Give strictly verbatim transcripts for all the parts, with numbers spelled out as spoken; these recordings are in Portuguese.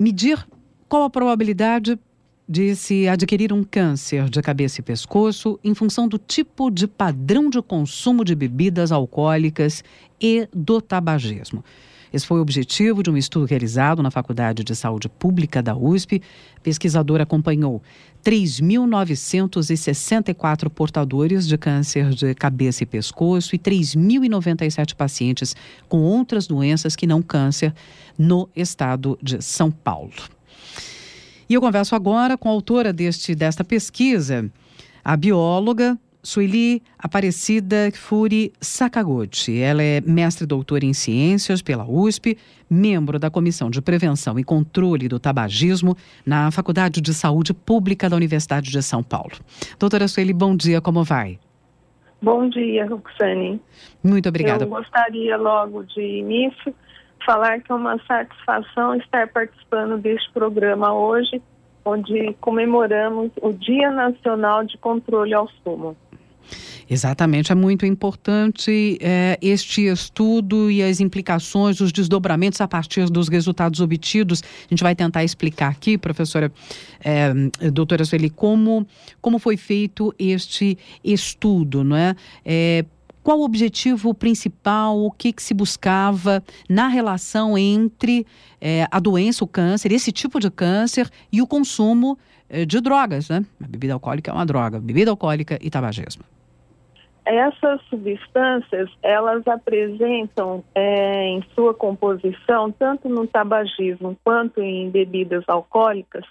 medir qual a probabilidade de se adquirir um câncer de cabeça e pescoço em função do tipo de padrão de consumo de bebidas alcoólicas e do tabagismo. Esse foi o objetivo de um estudo realizado na Faculdade de Saúde Pública da U S P. O pesquisador acompanhou três mil novecentos e sessenta e quatro portadores de câncer de cabeça e pescoço e três mil e noventa e sete pacientes com outras doenças que não câncer no estado de São Paulo. E eu converso agora com a autora deste, desta pesquisa, a bióloga Sueli Aparecida Furi Sakaguchi. Ela é mestre e doutora em ciências pela U S P, membro da Comissão de Prevenção e Controle do Tabagismo na Faculdade de Saúde Pública da Universidade de São Paulo. Doutora Sueli, bom dia, como vai? Bom dia, Roxane. Muito obrigada. Eu gostaria logo de início falar que é uma satisfação estar participando deste programa hoje, onde comemoramos o Dia Nacional de Controle ao Fumo. Exatamente, é muito importante é, este estudo e as implicações, os desdobramentos a partir dos resultados obtidos. A gente vai tentar explicar aqui, professora, é, doutora Sueli, como, como foi feito este estudo, não é? É Qual o objetivo principal, o que, que se buscava na relação entre é, a doença, o câncer, esse tipo de câncer e o consumo é, de drogas, né? A bebida alcoólica é uma droga, bebida alcoólica e tabagismo. Essas substâncias, elas apresentam é, em sua composição, tanto no tabagismo quanto em bebidas alcoólicas,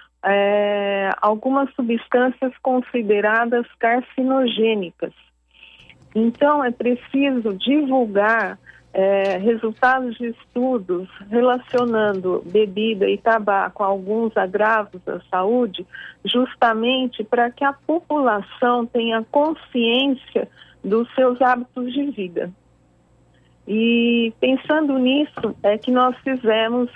é, algumas substâncias consideradas carcinogênicas. Então, é preciso divulgar é, resultados de estudos relacionando bebida e tabaco a alguns agravos da saúde, justamente para que a população tenha consciência dos seus hábitos de vida. E pensando nisso, é que nós fizemos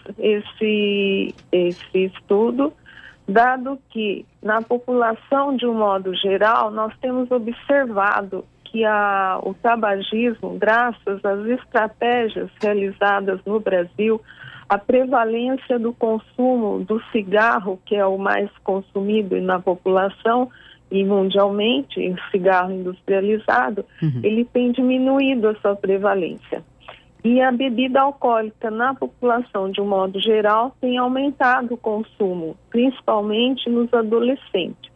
esse, esse estudo, dado que na população, de um modo geral, nós temos observado que a, o tabagismo, graças às estratégias realizadas no Brasil, a prevalência do consumo do cigarro, que é o mais consumido na população e mundialmente, o cigarro industrializado, uhum. ele tem diminuído a sua prevalência. E a bebida alcoólica na população, de um modo geral, tem aumentado o consumo, principalmente nos adolescentes.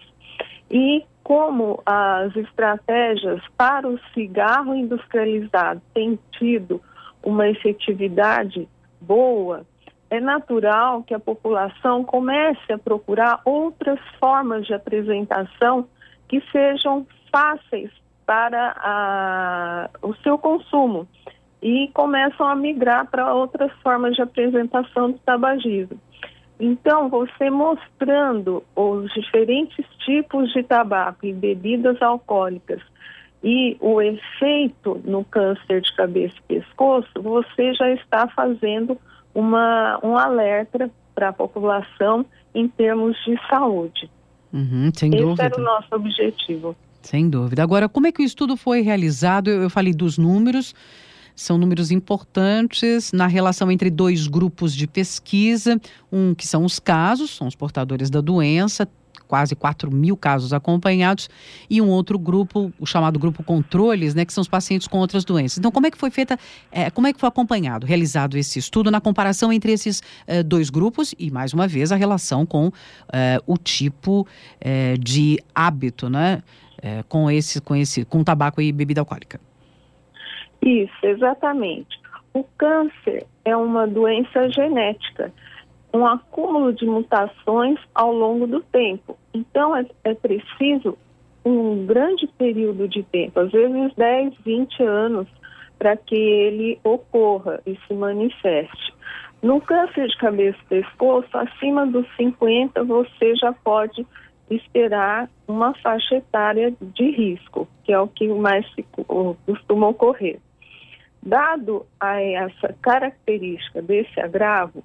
E como as estratégias para o cigarro industrializado têm tido uma efetividade boa, é natural que a população comece a procurar outras formas de apresentação que sejam fáceis para a, o seu consumo e começam a migrar para outras formas de apresentação do tabagismo. Então, você mostrando os diferentes tipos de tabaco e bebidas alcoólicas e o efeito no câncer de cabeça e pescoço, você já está fazendo uma, um alerta para a população em termos de saúde. Uhum, sem Esse dúvida. era o nosso objetivo. Sem dúvida. Agora, como é que o estudo foi realizado? Eu, eu falei dos números. São números importantes na relação entre dois grupos de pesquisa, um que são os casos, são os portadores da doença, quase quatro mil casos acompanhados, e um outro grupo, o chamado grupo controles, né, que são os pacientes com outras doenças. Então, como é que foi feita, é, como é que foi acompanhado, realizado esse estudo na comparação entre esses é, dois grupos e, mais uma vez, a relação com é, o tipo é, de hábito, né, é, com esse, com esse, com tabaco e bebida alcoólica? Isso, exatamente. O câncer é uma doença genética, um acúmulo de mutações ao longo do tempo. Então, é, é preciso um grande período de tempo, às vezes dez, vinte anos, para que ele ocorra e se manifeste. No câncer de cabeça e pescoço, acima dos cinquenta, você já pode esperar uma faixa etária de risco, que é o que mais se, costuma ocorrer. Dado a essa característica desse agravo,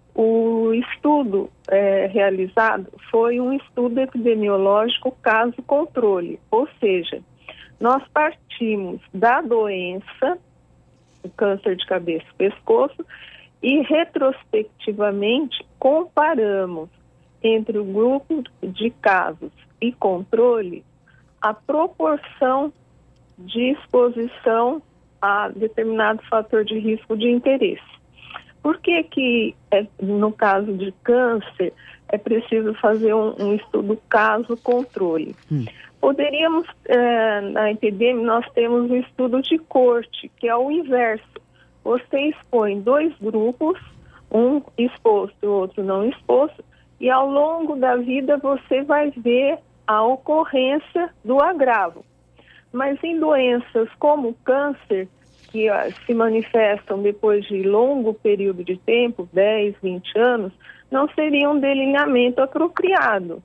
o estudo é, realizado foi um estudo epidemiológico caso-controle, ou seja, nós partimos da doença, o câncer de cabeça e pescoço, e retrospectivamente comparamos entre o grupo de casos e controle a proporção de exposição a determinado fator de risco de interesse. Por que que, é, no caso de câncer, é preciso fazer um, um estudo caso-controle? Hum. Poderíamos, é, na epidemia, nós temos um estudo de corte, que é o inverso. Você expõe dois grupos, um exposto e o outro não exposto, e ao longo da vida você vai ver a ocorrência do agravo. Mas em doenças como o câncer, que uh, se manifestam depois de longo período de tempo, dez, vinte anos, não seria um delineamento apropriado.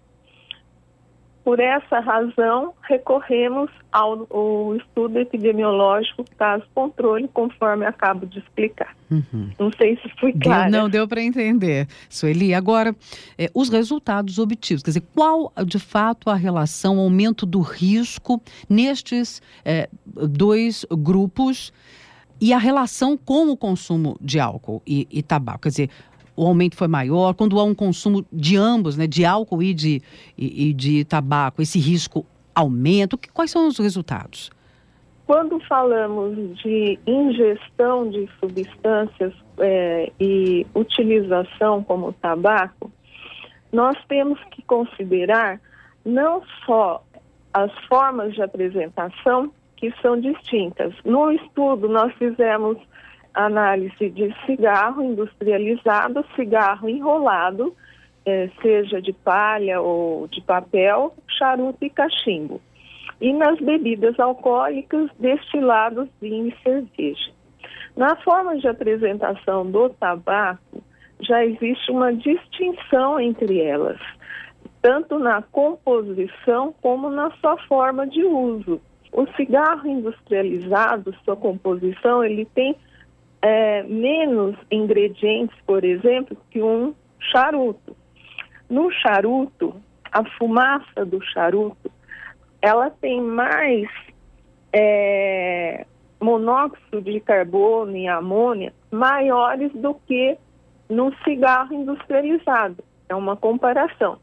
Por essa razão, recorremos ao, ao estudo epidemiológico caso-controle, conforme acabo de explicar. Uhum. Não sei se fui clara. Deu, não, deu para entender, Sueli. Agora, é, os resultados obtidos, quer dizer, qual de fato a relação, o aumento do risco nestes é, dois grupos e a relação com o consumo de álcool e, e tabaco? Quer dizer, o aumento foi maior, quando há um consumo de ambos, né, de álcool e de, e, e de tabaco, esse risco aumenta? Que, quais são os resultados? Quando falamos de ingestão de substâncias é, e utilização como o tabaco, nós temos que considerar não só as formas de apresentação, que são distintas. No estudo, nós fizemos análise de cigarro industrializado, cigarro enrolado, eh, seja de palha ou de papel, charuto e cachimbo. E nas bebidas alcoólicas, destilados, vinho e cerveja. Na forma de apresentação do tabaco, já existe uma distinção entre elas, tanto na composição como na sua forma de uso. O cigarro industrializado, sua composição, ele tem É, menos ingredientes, por exemplo, que um charuto. No charuto, a fumaça do charuto, ela tem mais é, monóxido de carbono e amônia maiores do que no cigarro industrializado. É uma comparação.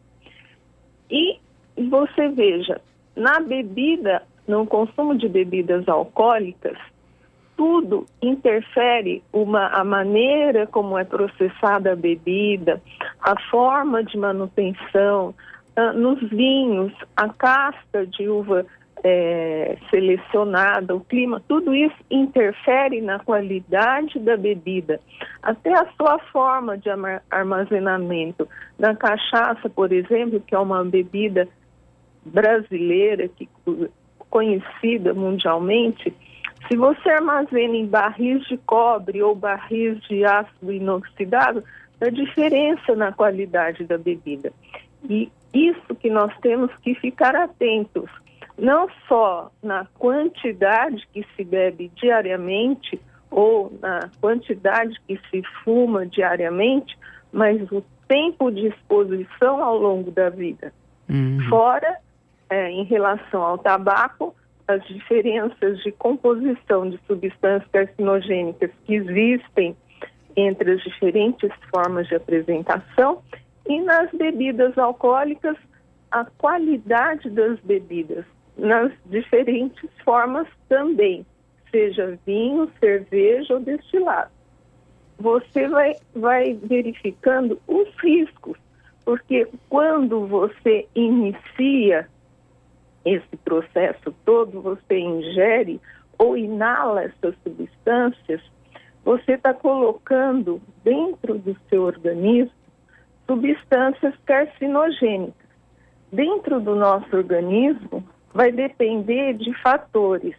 E você veja, na bebida, no consumo de bebidas alcoólicas, tudo interfere, uma, a maneira como é processada a bebida, a forma de manutenção, uh, nos vinhos, a casta de uva é, selecionada, o clima, tudo isso interfere na qualidade da bebida, até a sua forma de armazenamento. Na cachaça, por exemplo, que é uma bebida brasileira, que, conhecida mundialmente, se você armazena em barris de cobre ou barris de ácido inoxidável, dá diferença na qualidade da bebida. E isso que nós temos que ficar atentos, não só na quantidade que se bebe diariamente ou na quantidade que se fuma diariamente, mas o tempo de exposição ao longo da vida. Uhum. Fora, é, em relação ao tabaco, as diferenças de composição de substâncias carcinogênicas que existem entre as diferentes formas de apresentação, e nas bebidas alcoólicas, a qualidade das bebidas, nas diferentes formas também, seja vinho, cerveja ou destilado. Você vai, vai verificando os riscos, porque quando você inicia esse processo todo, você ingere ou inala essas substâncias, você está colocando dentro do seu organismo substâncias carcinogênicas. Dentro do nosso organismo vai depender de fatores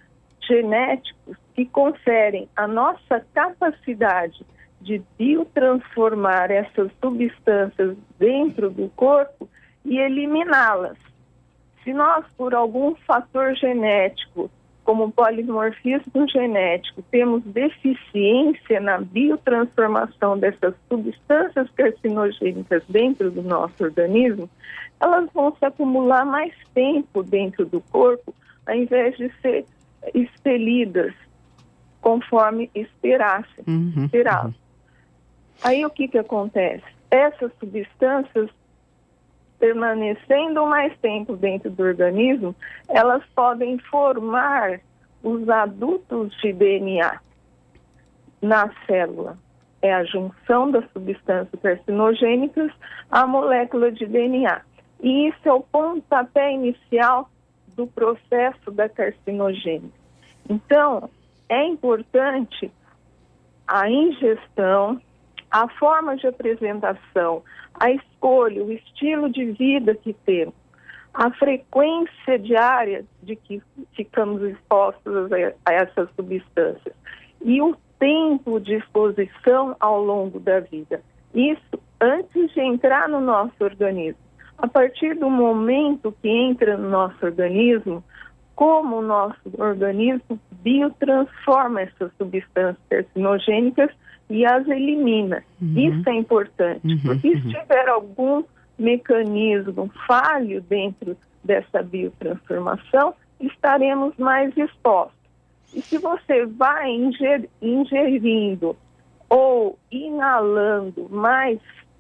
genéticos que conferem a nossa capacidade de biotransformar essas substâncias dentro do corpo e eliminá-las. Se nós, por algum fator genético, como polimorfismo genético, temos deficiência na biotransformação dessas substâncias carcinogênicas dentro do nosso organismo, elas vão se acumular mais tempo dentro do corpo, ao invés de ser expelidas conforme esperasse, uhum, esperava. Uhum. Aí o que que acontece? Essas substâncias, permanecendo mais tempo dentro do organismo, elas podem formar os adultos de D N A na célula. É a junção das substâncias carcinogênicas à molécula de D N A. E isso é o pontapé inicial do processo da carcinogênese. Então, é importante a ingestão, a forma de apresentação, a escolha, o estilo de vida que temos, a frequência diária de que ficamos expostos a, a essas substâncias e o tempo de exposição ao longo da vida. Isso antes de entrar no nosso organismo. A partir do momento que entra no nosso organismo, como o nosso organismo biotransforma essas substâncias carcinogênicas e as elimina. Uhum. Isso é importante, uhum, porque uhum. se tiver algum mecanismo falho dentro dessa biotransformação, estaremos mais expostos. E se você vai inger, ingerindo ou inalando mais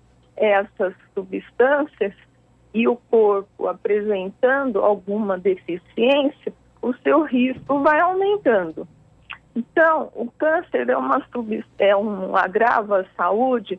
essas substâncias e o corpo apresentando alguma deficiência, o seu risco vai aumentando. Então, o câncer é, uma sub, é um agravo à saúde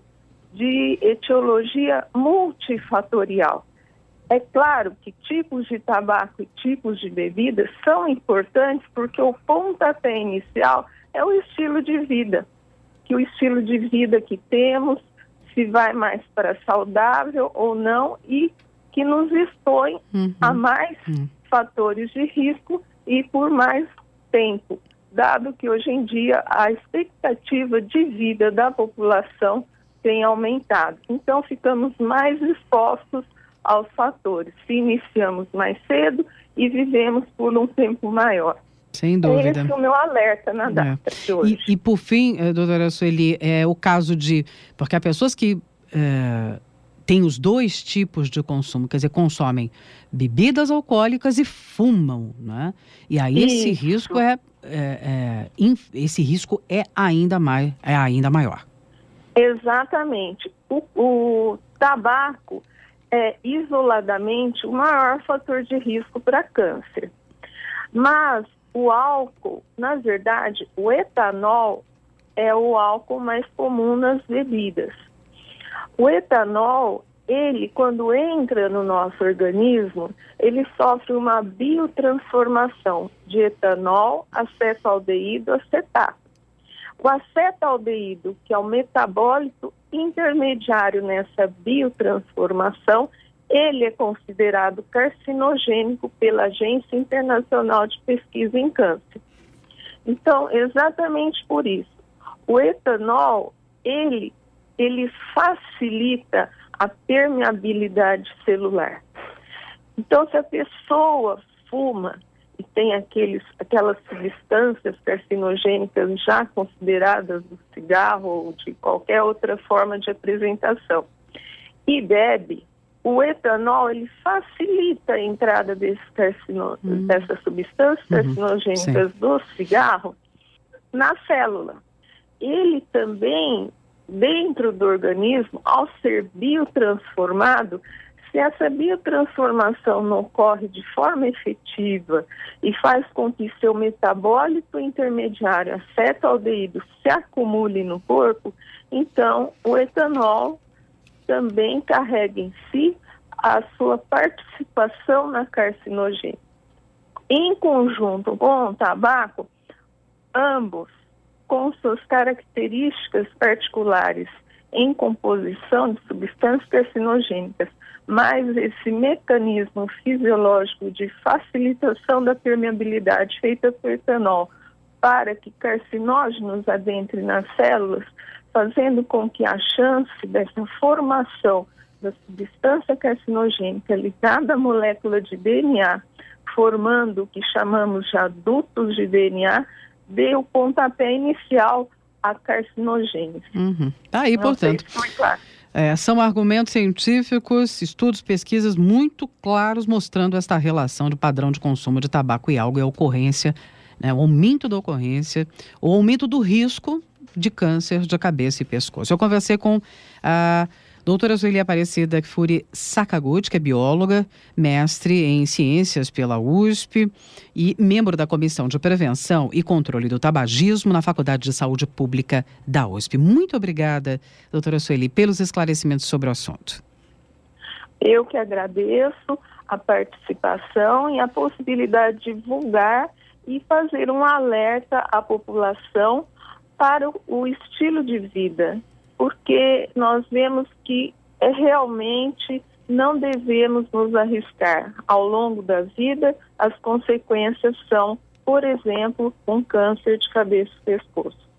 de etiologia multifatorial. É claro que tipos de tabaco e tipos de bebidas são importantes porque o pontapé inicial é o estilo de vida. Que o estilo de vida que temos, se vai mais para saudável ou não, e que nos expõe uhum. a mais uhum. fatores de risco e por mais tempo, dado que hoje em dia a expectativa de vida da população tem aumentado. Então, ficamos mais expostos aos fatores, se iniciamos mais cedo e vivemos por um tempo maior. Sem dúvida. Esse é o meu alerta na data é. de hoje. E, e por fim, doutora Sueli, é o caso de... Porque há pessoas que... É... tem os dois tipos de consumo, quer dizer, consomem bebidas alcoólicas e fumam, né? E aí Isso. esse risco é, é, é inf, esse risco é ainda mais, é ainda maior. Exatamente. O, o tabaco é isoladamente o maior fator de risco para câncer. Mas o álcool, na verdade, o etanol é o álcool mais comum nas bebidas. O etanol, ele, quando entra no nosso organismo, ele sofre uma biotransformação de etanol, acetaldeído, acetato. O acetaldeído, que é o metabólito intermediário nessa biotransformação, ele é considerado carcinogênico pela Agência Internacional de Pesquisa em Câncer. Então, exatamente por isso, o etanol, ele ele facilita a permeabilidade celular. Então, se a pessoa fuma e tem aqueles, aquelas substâncias carcinogênicas já consideradas do cigarro ou de qualquer outra forma de apresentação e bebe, o etanol ele facilita a entrada desses carcino, uhum. dessas substâncias carcinogênicas uhum. do cigarro na célula. Ele também, dentro do organismo, ao ser biotransformado, se essa biotransformação não ocorre de forma efetiva e faz com que seu metabólito intermediário, acetaldeído, se acumule no corpo, então o etanol também carrega em si a sua participação na carcinogênese. Em conjunto com o tabaco, ambos com suas características particulares em composição de substâncias carcinogênicas, mas esse mecanismo fisiológico de facilitação da permeabilidade feita por etanol para que carcinógenos adentrem nas células, fazendo com que a chance dessa formação da substância carcinogênica ligada à molécula de D N A, formando o que chamamos de adultos de D N A, dê o pontapé inicial à carcinogênese. Uhum. Tá aí, Não portanto. Sei, claro. é, são argumentos científicos, estudos, pesquisas muito claros mostrando esta relação de padrão de consumo de tabaco e álcool e a ocorrência, né, o aumento da ocorrência, o aumento do risco de câncer de cabeça e pescoço. Eu conversei com a doutora Sueli Aparecida Kfouri Sakaguchi, que é bióloga, mestre em ciências pela U S P e membro da Comissão de Prevenção e Controle do Tabagismo na Faculdade de Saúde Pública da U S P. Muito obrigada, doutora Sueli, pelos esclarecimentos sobre o assunto. Eu que agradeço a participação e a possibilidade de divulgar e fazer um alerta à população para o estilo de vida, porque nós vemos que é, realmente não devemos nos arriscar. Ao longo da vida, as consequências são, por exemplo, um câncer de cabeça e pescoço.